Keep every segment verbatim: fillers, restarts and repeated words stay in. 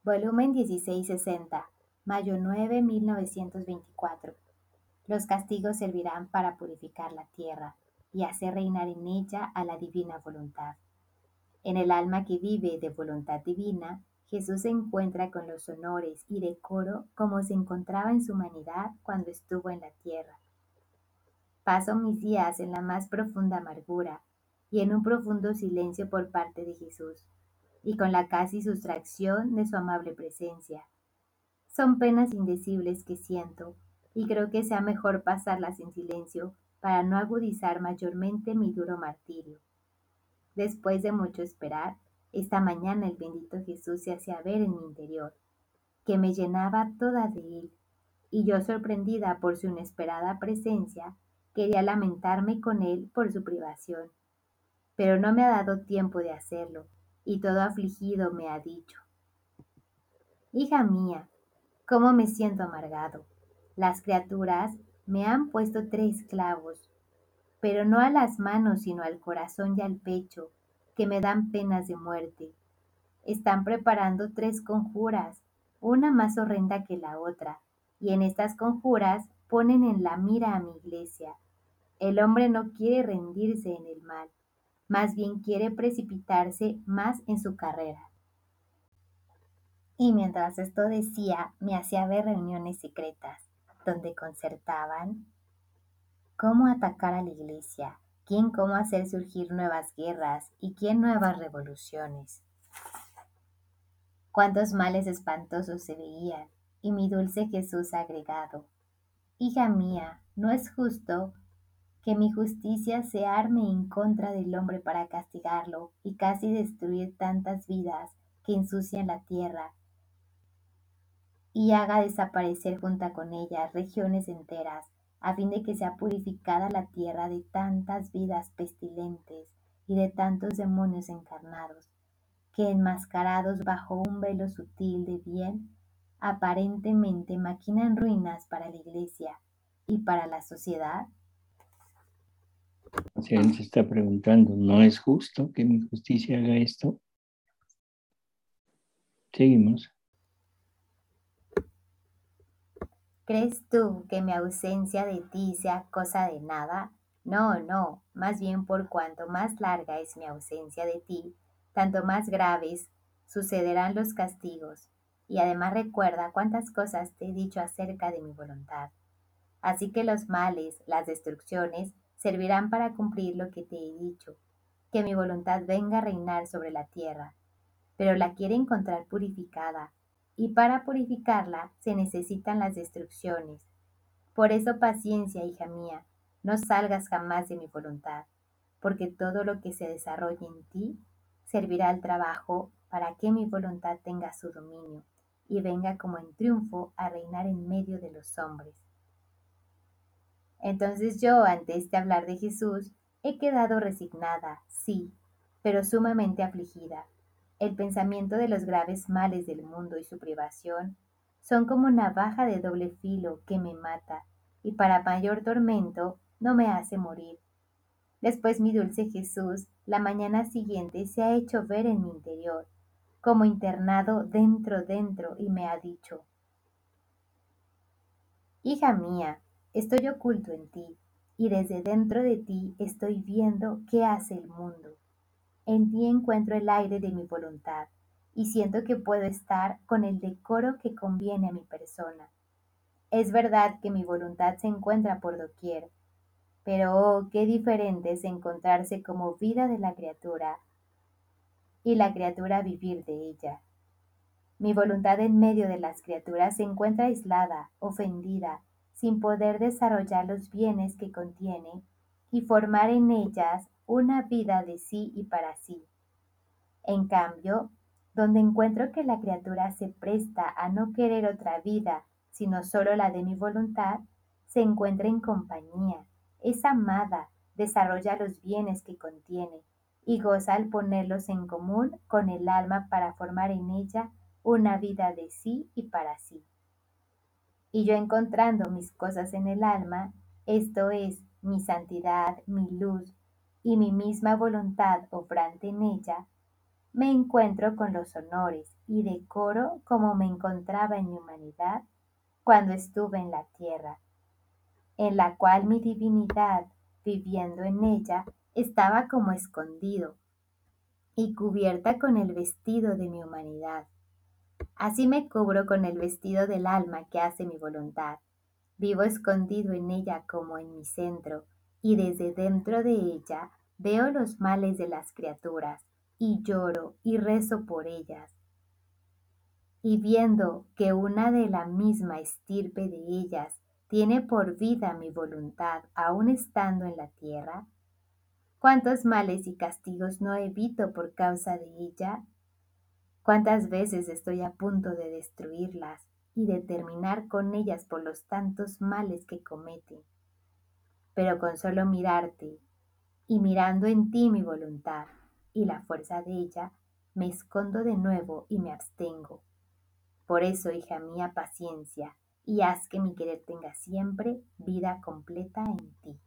Volumen dieciséis sesenta, mayo nueve, mil novecientos veinticuatro. Los castigos servirán para purificar la tierra y hacer reinar en ella a la divina voluntad. En el alma que vive de voluntad divina, Jesús se encuentra con los honores y decoro como se encontraba en su humanidad cuando estuvo en la tierra. Paso mis días en la más profunda amargura y en un profundo silencio por parte de Jesús, y con la casi sustracción de su amable presencia. Son penas indecibles que siento, y creo que sea mejor pasarlas en silencio para no agudizar mayormente mi duro martirio. Después de mucho esperar, esta mañana el bendito Jesús se hacía ver en mi interior, que me llenaba toda de él, y yo, sorprendida por su inesperada presencia, quería lamentarme con él por su privación, pero no me ha dado tiempo de hacerlo, y todo afligido me ha dicho: hija mía, cómo me siento amargado. Las criaturas me han puesto tres clavos, pero no a las manos, sino al corazón y al pecho, que me dan penas de muerte. Están preparando tres conjuras, una más horrenda que la otra, y en estas conjuras ponen en la mira a mi iglesia. El hombre no quiere rendirse en el mal, más bien quiere precipitarse más en su carrera. Y mientras esto decía, me hacía ver reuniones secretas, donde concertaban cómo atacar a la iglesia, quién cómo hacer surgir nuevas guerras y quién nuevas revoluciones. Cuántos males espantosos se veían, y mi dulce Jesús agregado: hija mía, no es justo que mi justicia se arme en contra del hombre para castigarlo y casi destruir tantas vidas que ensucian la tierra, y haga desaparecer junto con ellas regiones enteras, a fin de que sea purificada la tierra de tantas vidas pestilentes y de tantos demonios encarnados, que enmascarados bajo un velo sutil de bien, aparentemente maquinan ruinas para la iglesia y para la sociedad. O sea, él se está preguntando, ¿no es justo que mi justicia haga esto? Seguimos. ¿Crees tú que mi ausencia de ti sea cosa de nada? No, no, más bien por cuanto más larga es mi ausencia de ti, tanto más graves sucederán los castigos. Y además recuerda cuántas cosas te he dicho acerca de mi voluntad. Así que los males, las destrucciones, servirán para cumplir lo que te he dicho, que mi voluntad venga a reinar sobre la tierra, pero la quiere encontrar purificada, y para purificarla se necesitan las destrucciones. Por eso paciencia, hija mía, no salgas jamás de mi voluntad, porque todo lo que se desarrolle en ti servirá al trabajo para que mi voluntad tenga su dominio y venga como en triunfo a reinar en medio de los hombres. Entonces yo, ante este hablar de Jesús, he quedado resignada, sí, pero sumamente afligida. El pensamiento de los graves males del mundo y su privación son como navaja de doble filo que me mata, y para mayor tormento no me hace morir. Después mi dulce Jesús, la mañana siguiente, se ha hecho ver en mi interior, como internado dentro dentro, y me ha dicho: hija mía, estoy oculto en ti, y desde dentro de ti estoy viendo qué hace el mundo. En ti encuentro el aire de mi voluntad, y siento que puedo estar con el decoro que conviene a mi persona. Es verdad que mi voluntad se encuentra por doquier, pero oh, qué diferente es encontrarse como vida de la criatura y la criatura vivir de ella. Mi voluntad en medio de las criaturas se encuentra aislada, ofendida, sin poder desarrollar los bienes que contiene y formar en ellas una vida de sí y para sí. En cambio, donde encuentro que la criatura se presta a no querer otra vida, sino solo la de mi voluntad, se encuentra en compañía, es amada, desarrolla los bienes que contiene, y goza al ponerlos en común con el alma para formar en ella una vida de sí y para sí. Y yo, encontrando mis cosas en el alma, esto es, mi santidad, mi luz y mi misma voluntad obrante en ella, me encuentro con los honores y decoro como me encontraba en mi humanidad cuando estuve en la tierra, en la cual mi divinidad, viviendo en ella, estaba como escondido y cubierta con el vestido de mi humanidad. Así me cubro con el vestido del alma que hace mi voluntad. Vivo escondido en ella como en mi centro, y desde dentro de ella veo los males de las criaturas, y lloro y rezo por ellas. Y viendo que una de la misma estirpe de ellas tiene por vida mi voluntad, aun estando en la tierra, ¿cuántos males y castigos no evito por causa de ella? ¿Cuántas veces estoy a punto de destruirlas y de terminar con ellas por los tantos males que cometen? Pero con solo mirarte y mirando en ti mi voluntad y la fuerza de ella, me escondo de nuevo y me abstengo. Por eso, hija mía, paciencia, y haz que mi querer tenga siempre vida completa en ti.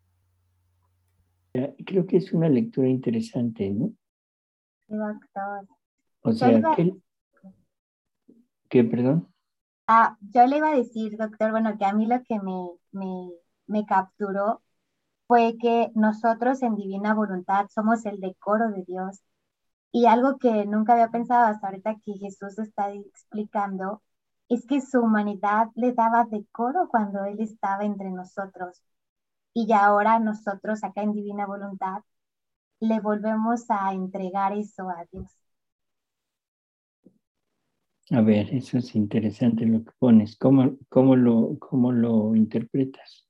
Creo que es una lectura interesante, ¿no? Sí, doctor. O Yo le sea, iba, ¿qué, qué, perdón? ah, yo le iba a decir, doctor, bueno, que a mí lo que me, me, me capturó fue que nosotros en divina voluntad somos el decoro de Dios. Y algo que nunca había pensado hasta ahorita que Jesús está explicando es que su humanidad le daba decoro cuando Él estaba entre nosotros. Y ya ahora nosotros acá en divina voluntad le volvemos a entregar eso a Dios. A ver, eso es interesante lo que pones. ¿Cómo, cómo lo, cómo lo interpretas?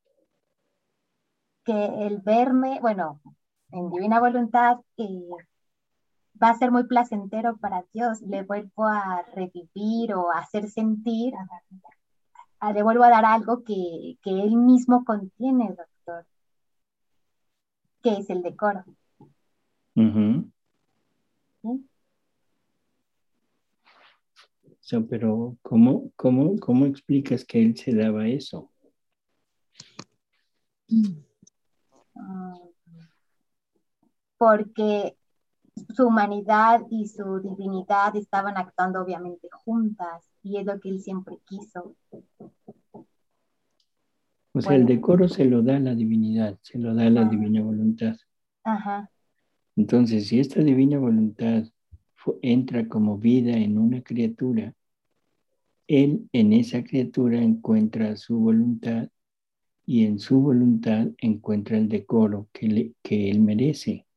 Que el verme, bueno, en divina voluntad, eh, va a ser muy placentero para Dios. Le vuelvo a revivir o a hacer sentir, a- le vuelvo a dar algo que, que Él mismo contiene, doctor, que es el decoro. Ujú. ¿Sí? So, pero ¿cómo, cómo, cómo explicas que él se daba eso? Mm, Porque su humanidad y su divinidad estaban actuando obviamente juntas y es lo que él siempre quiso. O sea, el Bueno, decoro se lo da la divinidad, se lo da la ah, divina voluntad. ajá, Entonces, si esta divina voluntad fu- entra como vida en una criatura, él en esa criatura encuentra su voluntad y en su voluntad encuentra el decoro que, le, que él merece.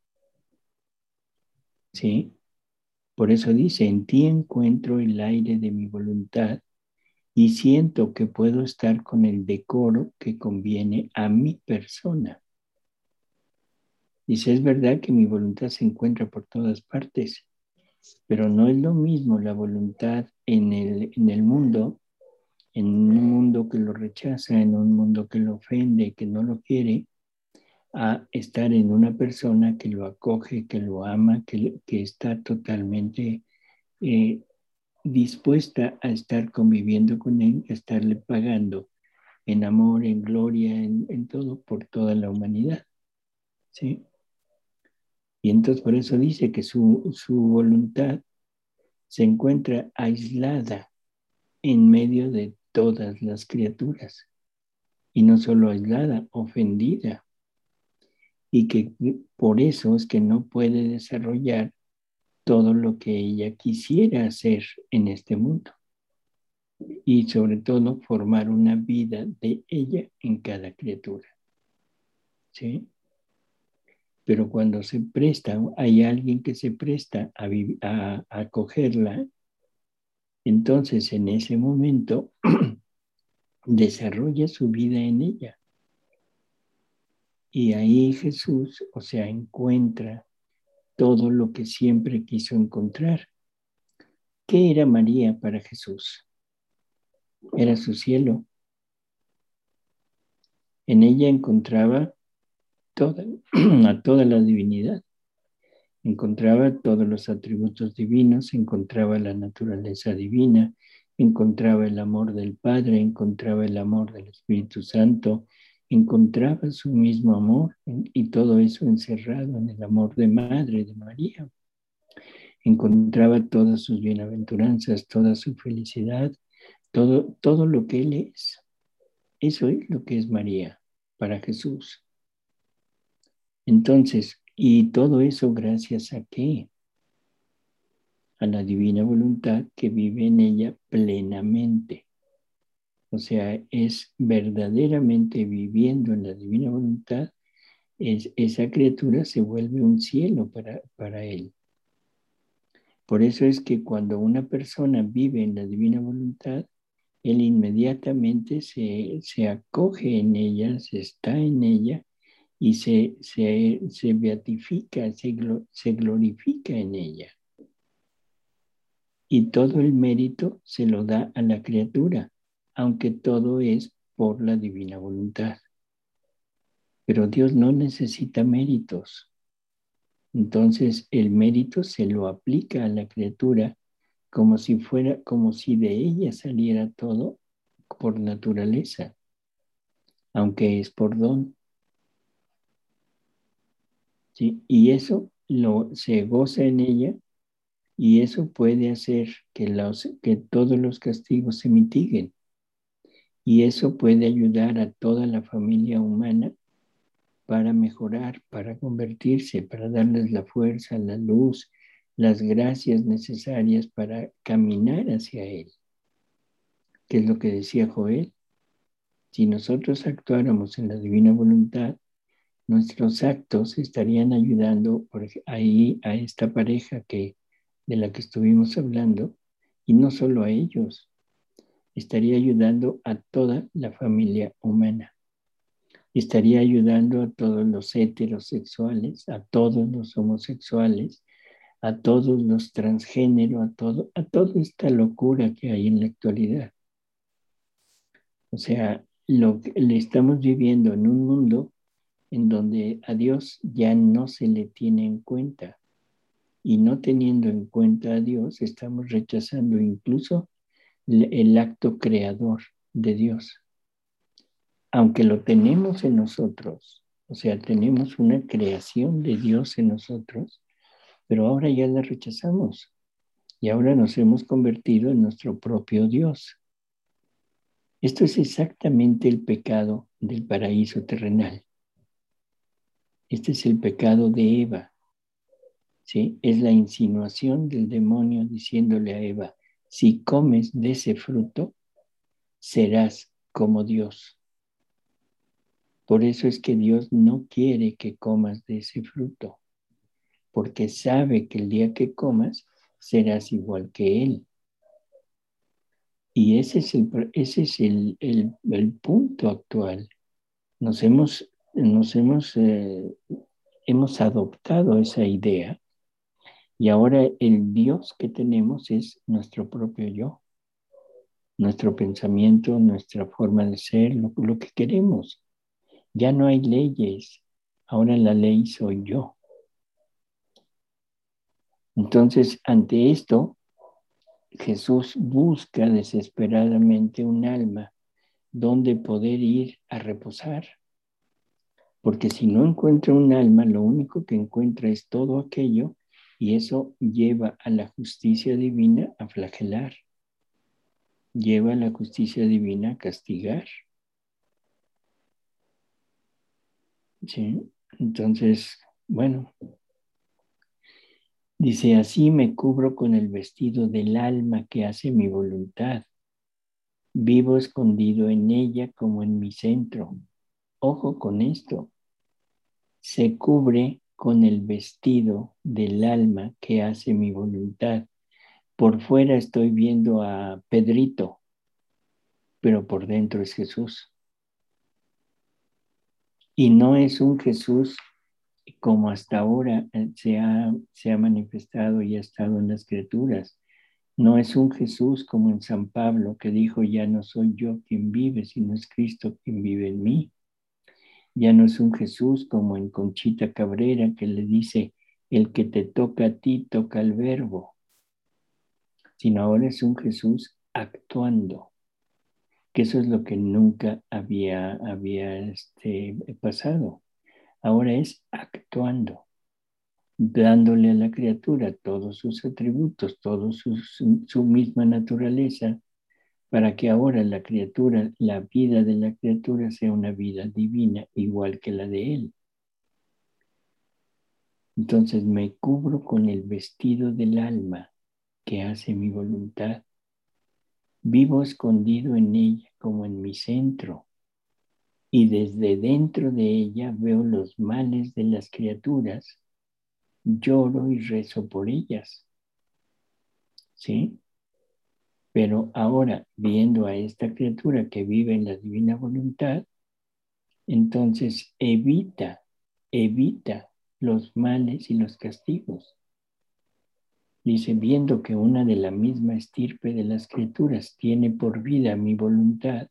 ¿Sí? Por eso dice, en ti encuentro el aire de mi voluntad y siento que puedo estar con el decoro que conviene a mi persona. Dice, es verdad que mi voluntad se encuentra por todas partes, pero no es lo mismo la voluntad en el, en el mundo, en un mundo que lo rechaza, en un mundo que lo ofende, que no lo quiere, a estar en una persona que lo acoge, que lo ama, que, que está totalmente eh, dispuesta a estar conviviendo con él, a estarle pagando en amor, en gloria, en, en todo, por toda la humanidad. ¿Sí? Y entonces por eso dice que su, su voluntad se encuentra aislada en medio de todas las criaturas. Y no solo aislada, ofendida. Y que por eso es que no puede desarrollar todo lo que ella quisiera hacer en este mundo. Y sobre todo formar una vida de ella en cada criatura. ¿Sí? Pero cuando se presta, hay alguien que se presta a, a, a acogerla, entonces en ese momento desarrolla su vida en ella. Y ahí Jesús, o sea, encuentra todo lo que siempre quiso encontrar. ¿Qué era María para Jesús? Era su cielo. En ella encontraba toda, a toda la divinidad. Encontraba todos los atributos divinos, encontraba la naturaleza divina, encontraba el amor del Padre, encontraba el amor del Espíritu Santo, encontraba su mismo amor y todo eso encerrado en el amor de Madre de María. encontraba todas sus bienaventuranzas, toda su felicidad, todo, todo lo que Él es. Eso es lo que es María para Jesús. Entonces, ¿y todo eso gracias a qué? A la divina voluntad que vive en ella plenamente. O sea, es verdaderamente viviendo en la divina voluntad, es, esa criatura se vuelve un cielo para, para él. Por eso es que cuando una persona vive en la divina voluntad, él inmediatamente se, se acoge en ella, se está en ella y se, se, se beatifica, se, se glorifica en ella. Y todo el mérito se lo da a la criatura, aunque todo es por la divina voluntad. Pero Dios no necesita méritos. Entonces el mérito se lo aplica a la criatura como si fuera, como si de ella saliera todo por naturaleza, aunque es por don. ¿Sí? Y eso lo, se goza en ella y eso puede hacer que, los, que todos los castigos se mitiguen. Y eso puede ayudar a toda la familia humana para mejorar, para convertirse, para darles la fuerza, la luz, las gracias necesarias para caminar hacia Él. ¿Qué es lo que decía Joel? Si nosotros actuáramos en la divina voluntad, nuestros actos estarían ayudando por ahí a esta pareja que, de la que estuvimos hablando, y no solo a ellos, estaría ayudando a toda la familia humana. Estaría ayudando a todos los heterosexuales, a todos los homosexuales, a todos los transgénero, a todo, a toda esta locura que hay en la actualidad. O sea, lo que le estamos viviendo en un mundo en donde a Dios ya no se le tiene en cuenta. Y no teniendo en cuenta a Dios, estamos rechazando incluso el acto creador de Dios. Aunque lo tenemos en nosotros, o sea, tenemos una creación de Dios en nosotros, pero ahora ya la rechazamos y ahora nos hemos convertido en nuestro propio Dios. Esto es exactamente el pecado del paraíso terrenal. Este es el pecado de Eva, ¿sí? Es la insinuación del demonio diciéndole a Eva, si comes de ese fruto, serás como Dios. Por eso es que Dios no quiere que comas de ese fruto, porque sabe que el día que comas serás igual que Él. Y ese es el, ese es el, el, el punto actual. Nos hemos, nos hemos, eh, hemos adoptado esa idea y ahora el Dios que tenemos es nuestro propio yo, nuestro pensamiento, nuestra forma de ser, lo, lo que queremos. Ya no hay leyes, ahora la ley soy yo. Entonces, ante esto, Jesús busca desesperadamente un alma donde poder ir a reposar. Porque si no encuentra un alma, lo único que encuentra es todo aquello y eso lleva a la justicia divina a flagelar, lleva a la justicia divina a castigar. ¿Sí? Entonces, bueno, dice, así me cubro con el vestido del alma que hace mi voluntad. Vivo escondido en ella como en mi centro. Ojo con esto. Se cubre con el vestido del alma que hace mi voluntad. Por fuera estoy viendo a Pedrito, pero por dentro es Jesús. Y no es un Jesús como hasta ahora se ha, se ha manifestado y ha estado en las Escrituras. No es un Jesús como en San Pablo que dijo, ya no soy yo quien vive, sino es Cristo quien vive en mí. Ya no es un Jesús como en Conchita Cabrera que le dice, el que te toca a ti toca al verbo, sino ahora es un Jesús actuando, que eso es lo que nunca había, había este, pasado. Ahora es actuando. dándole a la criatura todos sus atributos, toda su, su, su misma naturaleza, para que ahora la criatura, la vida de la criatura sea una vida divina, igual que la de él. Entonces me cubro con el vestido del alma que hace mi voluntad. Vivo escondido en ella como en mi centro, y desde dentro de ella veo los males de las criaturas, lloro y rezo por ellas. ¿Sí? Pero ahora, viendo a esta criatura que vive en la divina voluntad, entonces evita, evita los males y los castigos. Dice, viendo que una de la misma estirpe de las criaturas tiene por vida mi voluntad,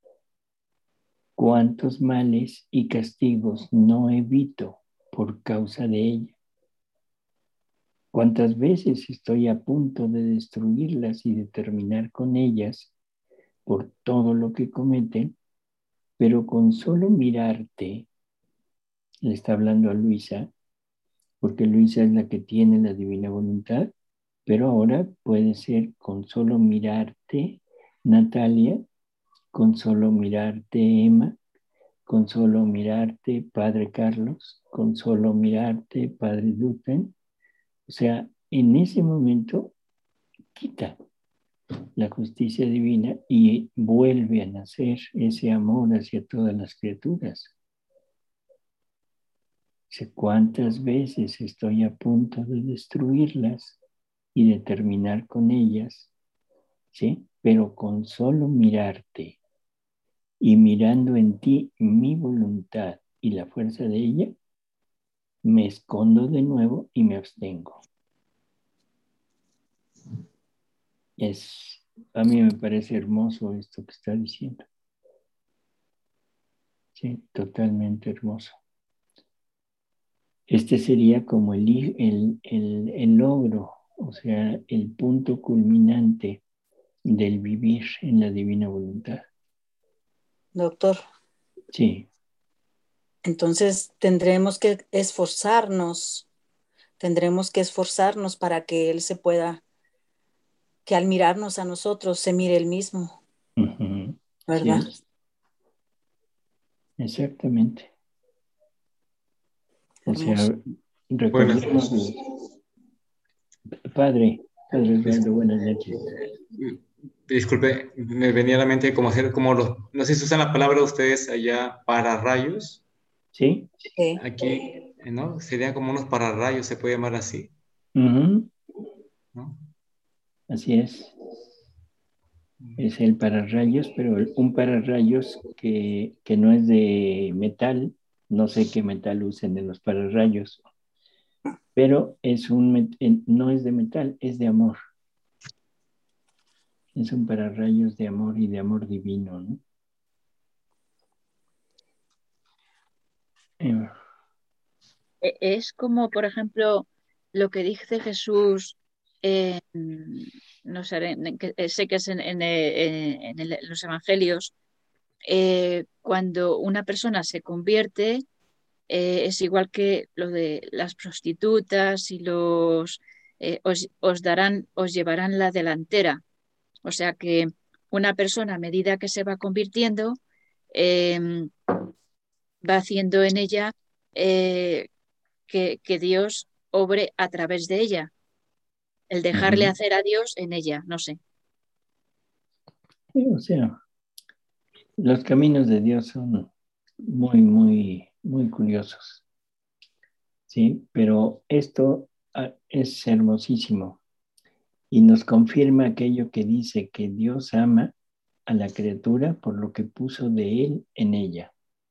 cuántos males y castigos no evito por causa de ella. Cuántas veces estoy a punto de destruirlas y de terminar con ellas por todo lo que cometen, pero con solo mirarte, le está hablando a Luisa, porque Luisa es la que tiene la divina voluntad, pero ahora puede ser con solo mirarte, Natalia, con solo mirarte, Emma, con solo mirarte, Padre Carlos, con solo mirarte, Padre Duten. O sea, en ese momento quita la justicia divina y vuelve a nacer ese amor hacia todas las criaturas. Sé cuántas veces estoy a punto de destruirlas y de terminar con ellas, ¿sí? Pero con solo mirarte y mirando en ti mi voluntad y la fuerza de ella, me escondo de nuevo y me abstengo. Es, a mí me parece hermoso esto que está diciendo. Sí, totalmente hermoso. Este sería como el, el, el, el logro, o sea, el punto culminante del vivir en la divina voluntad. Doctor. Sí. Entonces tendremos que esforzarnos, tendremos que esforzarnos para que Él se pueda, que al mirarnos a nosotros se mire Él mismo, Uh-huh. ¿verdad? Sí. Exactamente. O Hermoso. sea, recordemos, Buenas. Padre, Padre Osvaldo, buenas noches. Disculpe, me venía a la mente como hacer como los, no sé si usan la palabra ustedes allá, pararrayos. ¿Sí? Sí. Aquí, ¿no? Serían como unos pararrayos, se puede llamar así, Uh-huh. ¿no? Así es. Es el pararrayos, pero un pararrayos que, que no es de metal, no sé qué metal usen en los pararrayos, pero es un, no es de metal, es de amor. Es un pararrayos de amor y de amor divino, ¿no? Eh, Es como, por ejemplo, lo que dice Jesús, en, no sé, en- que- eh, sé que es en, en, eh, en el- en los evangelios, eh, cuando una persona se convierte, eh, es igual que lo de las prostitutas y los eh, os, os darán, os llevarán la delantera. O sea que una persona a medida que se va convirtiendo, em, va haciendo en ella eh, que, que Dios obre a través de ella, el dejarle uh-huh. hacer a Dios en ella, no sé. O sea, los caminos de Dios son muy, muy, muy curiosos, ¿sí? Pero esto ah, es hermosísimo y nos confirma aquello que dice que Dios ama a la criatura por lo que puso de Él en ella.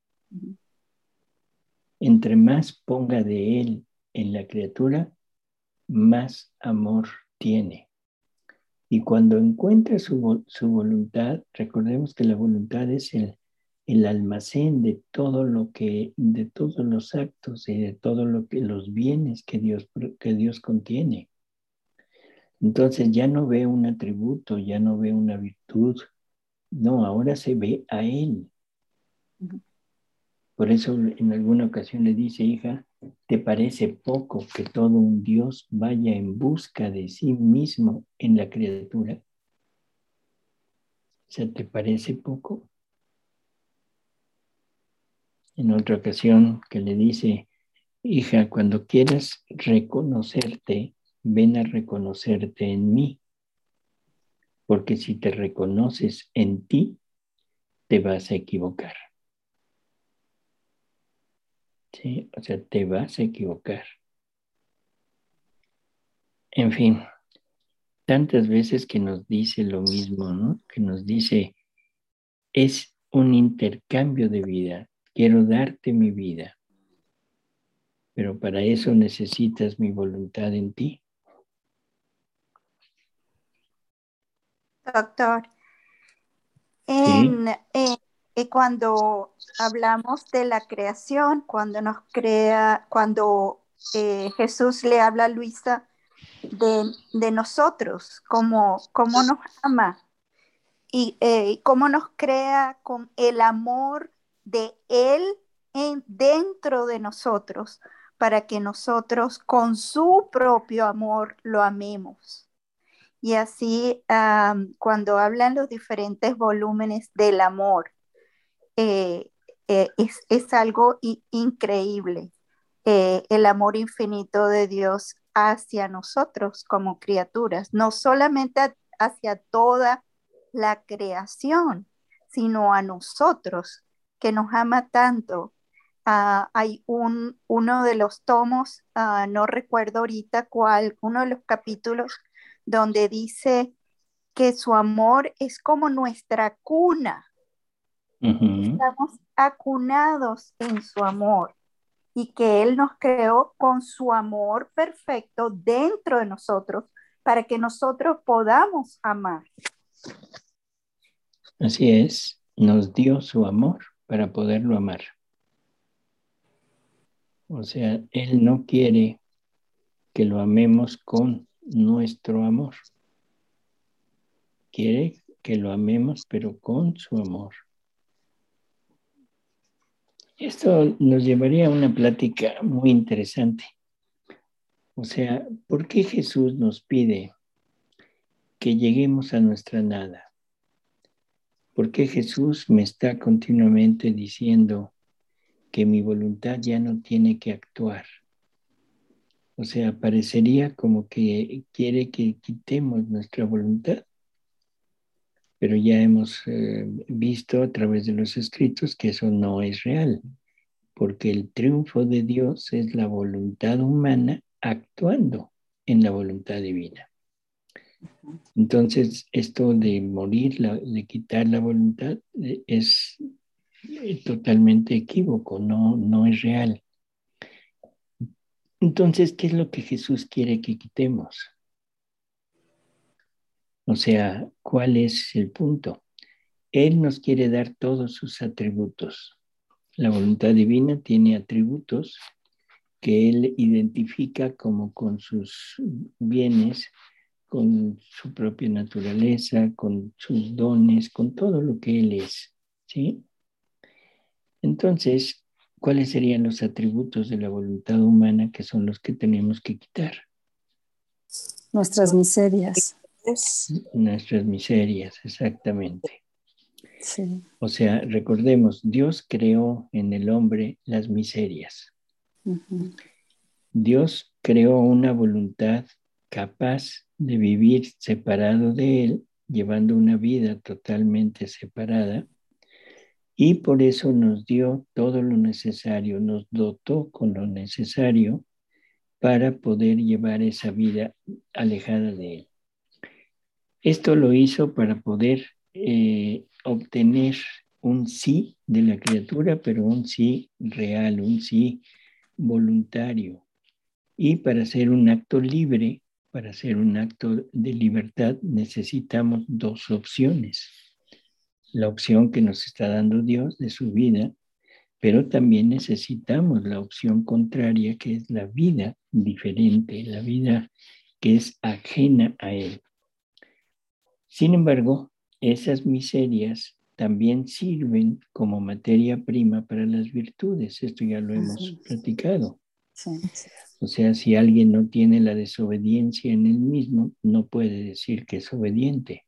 Entre más ponga de Él en la criatura, más amor tiene. Y cuando encuentra su, su voluntad, recordemos que la voluntad es el, el almacén de todo lo que, de todos los actos y de todo lo que, los bienes que Dios, que Dios contiene. Entonces ya no ve un atributo, ya no ve una virtud, no, ahora se ve a Él. Por eso en alguna ocasión le dice, hija, ¿Te parece poco que todo un Dios vaya en busca de sí mismo en la criatura? O sea, ¿te parece poco? En otra ocasión que le dice, hija, cuando quieras reconocerte, ven a reconocerte en mí, porque si te reconoces en ti, te vas a equivocar. ¿Sí? O sea, te vas a equivocar. En fin, tantas veces que nos dice lo mismo, ¿no? Que nos dice, es un intercambio de vida. Quiero darte mi vida, pero para eso necesitas mi voluntad en ti. Doctor, ¿Sí? en, en- eh, cuando hablamos de la creación, cuando nos crea, cuando eh, Jesús le habla a Luisa de, de nosotros, cómo, cómo nos ama y eh, cómo nos crea con el amor de Él en, dentro de nosotros, para que nosotros con su propio amor lo amemos. Y así, um, cuando hablan los diferentes volúmenes del amor, eh, eh, es, es, algo i- increíble, eh, el amor infinito de Dios hacia nosotros como criaturas, no solamente a, hacia toda la creación, sino a nosotros, que nos ama tanto. Uh, hay un, uno de los tomos, uh, no recuerdo ahorita cuál, uno de los capítulos donde dice que su amor es como nuestra cuna. Uh-huh. Estamos acunados en su amor y que Él nos creó con su amor perfecto dentro de nosotros para que nosotros podamos amar. Así es, nos dio su amor para poderlo amar. O sea, Él no quiere que lo amemos con nuestro amor. Quiere que lo amemos, pero con su amor. Esto nos llevaría a una plática muy interesante. O sea, ¿por qué Jesús nos pide que lleguemos a nuestra nada? ¿Por qué Jesús me está continuamente diciendo que mi voluntad ya no tiene que actuar? O sea, parecería como que quiere que quitemos nuestra voluntad, pero ya hemos eh, visto a través de los escritos que eso no es real, porque el triunfo de Dios es la voluntad humana actuando en la voluntad divina. Entonces, esto de morir, la, de quitar la voluntad, eh, es eh, totalmente equívoco, no, no es real. Entonces, ¿qué es lo que Jesús quiere que quitemos? O sea, ¿cuál es el punto? Él nos quiere dar todos sus atributos. La voluntad divina tiene atributos que Él identifica como con sus bienes, con su propia naturaleza, con sus dones, con todo lo que Él es, ¿sí? Entonces, ¿cuáles serían los atributos de la voluntad humana que son los que tenemos que quitar? Nuestras miserias. Nuestras miserias, exactamente. Sí. O sea, recordemos, Dios creó en el hombre las miserias. Uh-huh. Dios creó una voluntad capaz de vivir separado de Él, llevando una vida totalmente separada, y por eso nos dio todo lo necesario, nos dotó con lo necesario para poder llevar esa vida alejada de Él. Esto lo hizo para poder eh, obtener un sí de la criatura, pero un sí real, un sí voluntario. Y para hacer un acto libre, para hacer un acto de libertad, necesitamos dos opciones. La opción que nos está dando Dios de su vida, pero también necesitamos la opción contraria, que es la vida diferente, la vida que es ajena a Él. Sin embargo, esas miserias también sirven como materia prima para las virtudes. Esto ya lo hemos platicado. Sí. O sea, si alguien no tiene la desobediencia en él mismo, no puede decir que es obediente.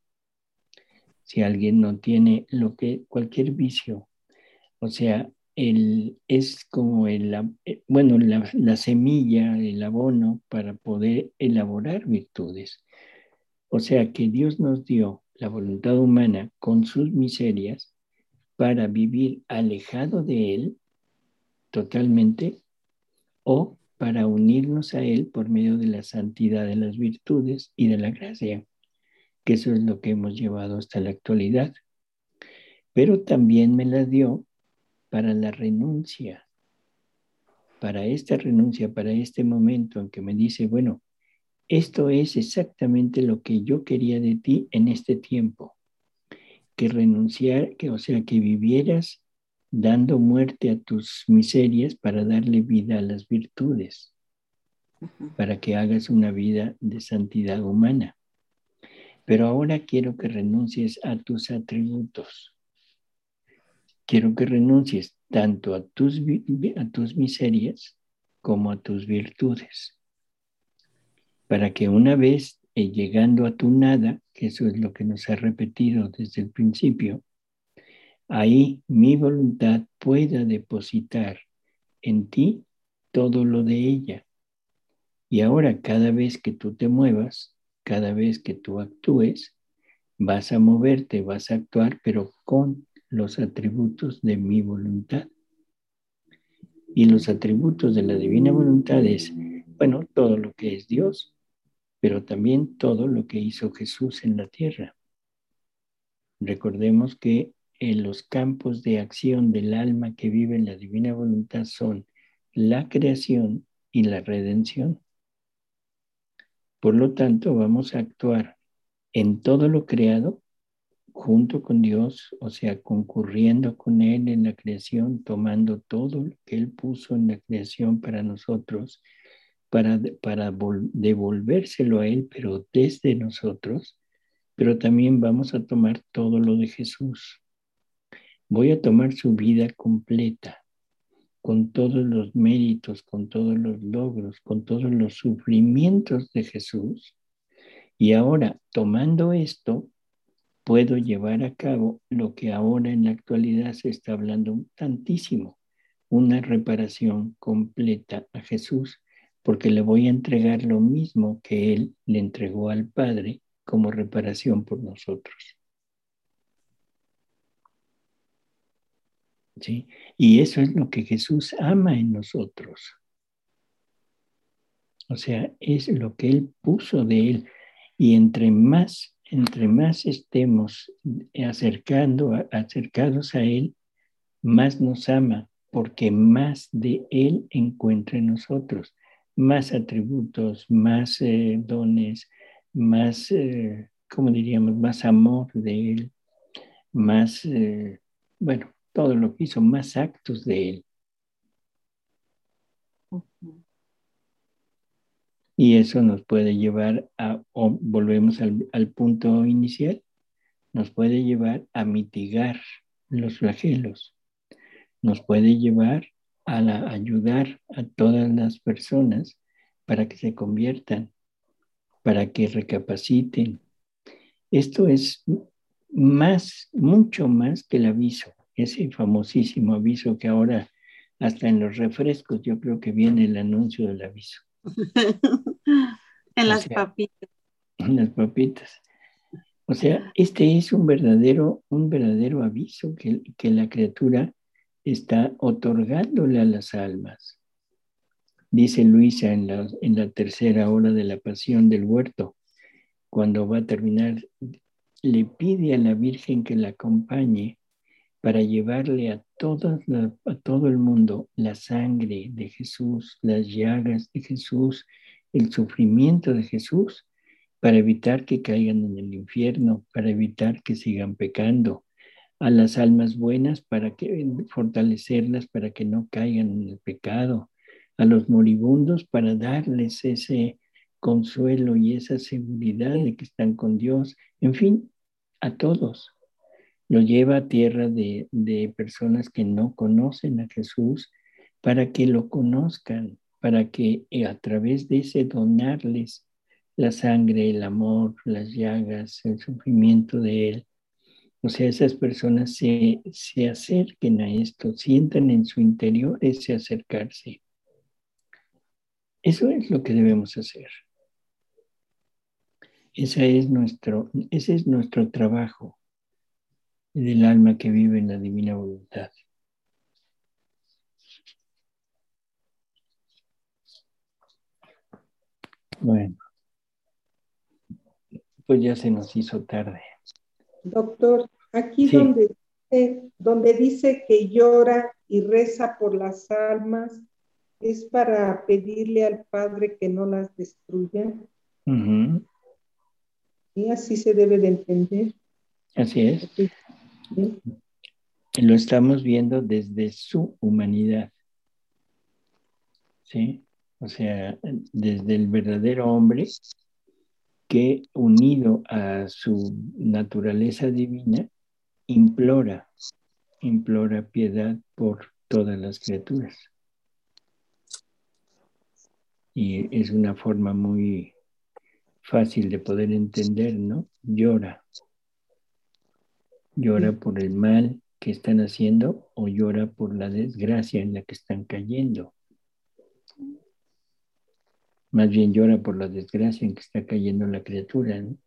Si alguien no tiene lo que cualquier vicio, o sea, el, es como el, bueno, la, la semilla, el abono para poder elaborar virtudes. O sea, que Dios nos dio la voluntad humana con sus miserias para vivir alejado de Él totalmente o para unirnos a Él por medio de la santidad de las virtudes y de la gracia, que eso es lo que hemos llevado hasta la actualidad. Pero también me la dio para la renuncia, para esta renuncia, para este momento en que me dice, bueno, esto es exactamente lo que yo quería de ti en este tiempo, que renunciar, que, o sea, que vivieras dando muerte a tus miserias para darle vida a las virtudes, uh-huh. para que hagas una vida de santidad humana. Pero ahora quiero que renuncies a tus atributos. Quiero que renuncies tanto a tus, a tus miserias como a tus virtudes. Para que una vez eh, llegando a tu nada, que eso es lo que nos ha repetido desde el principio, ahí mi voluntad pueda depositar en ti todo lo de ella. Y ahora cada vez que tú te muevas, cada vez que tú actúes, vas a moverte, vas a actuar, pero con los atributos de mi voluntad. Y los atributos de la divina voluntad es, bueno, todo lo que es Dios, pero también todo lo que hizo Jesús en la tierra. Recordemos que en los campos de acción del alma que vive en la divina voluntad son la creación y la redención. Por lo tanto, vamos a actuar en todo lo creado junto con Dios, o sea, concurriendo con Él en la creación, tomando todo lo que Él puso en la creación para nosotros, para, para devolvérselo a Él, pero desde nosotros, pero también vamos a tomar todo lo de Jesús. Voy a tomar su vida completa, con todos los méritos, con todos los logros, con todos los sufrimientos de Jesús. Y ahora, tomando esto, puedo llevar a cabo lo que ahora en la actualidad se está hablando tantísimo, una reparación completa a Jesús, porque le voy a entregar lo mismo que Él le entregó al Padre como reparación por nosotros. ¿Sí? Y eso es lo que Jesús ama en nosotros. O sea, es lo que Él puso de Él. Y entre más, entre más estemos acercando, acercados a Él, más nos ama, porque más de Él encuentra en nosotros. Más atributos, más eh, dones, más, eh, ¿cómo diríamos? Más amor de Él, más, eh, bueno, todo lo que hizo, más actos de Él. Uh-huh. Y eso nos puede llevar a, o volvemos al, al punto inicial, nos puede llevar a mitigar los flagelos, nos puede llevar a la, ayudar a todas las personas para que se conviertan, para que recapaciten. Esto es más, mucho más que el aviso, ese famosísimo aviso que ahora hasta en los refrescos yo creo que viene el anuncio del aviso. En o las sea, papitas. En las papitas. O sea, este es un verdadero, un verdadero aviso que, que la criatura está otorgándole a las almas. Dice Luisa en la, en la tercera hora de la pasión del huerto, cuando va a terminar, le pide a la Virgen que la acompañe para llevarle a, todas la, a todo el mundo la sangre de Jesús, las llagas de Jesús, el sufrimiento de Jesús, para evitar que caigan en el infierno, para evitar que sigan pecando, a las almas buenas para que fortalecerlas para que no caigan en el pecado, a los moribundos para darles ese consuelo y esa seguridad de que están con Dios, en fin, a todos. Lo lleva a tierra de, de personas que no conocen a Jesús para que lo conozcan, para que eh, a través de ese donarles la sangre, el amor, las llagas, el sufrimiento de Él, o sea, esas personas se, se acerquen a esto, sientan en su interior ese acercarse. Eso es lo que debemos hacer. Ese es nuestro, ese es nuestro trabajo del alma que vive en la divina voluntad. Bueno, pues ya se nos hizo tarde. Doctor, aquí Sí. donde, dice, donde dice que llora y reza por las almas, ¿es para pedirle al Padre que no las destruya? Uh-huh. Y así se debe de entender. Así es. ¿Sí? ¿Sí? Lo estamos viendo desde su humanidad. ¿Sí? O sea, desde el verdadero hombre que, unido a su naturaleza divina, implora, implora piedad por todas las criaturas. Y es una forma muy fácil de poder entender, ¿no? Llora. Llora por el mal que están haciendo o llora por la desgracia en la que están cayendo. Más bien llora por la desgracia en que está cayendo la criatura, ¿no?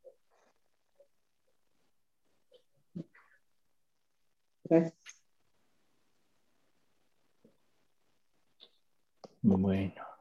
Gracias. Bueno.